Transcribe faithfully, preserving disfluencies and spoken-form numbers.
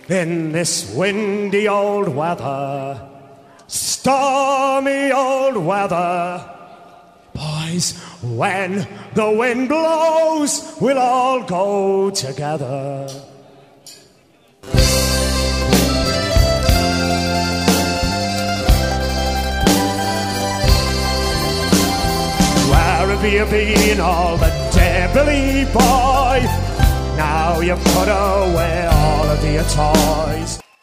in this windy old weather, stormy old weather. Boys, when the wind blows, we'll all go together. Where have you been all the day, Billy boy? Now you've put away all of your toys.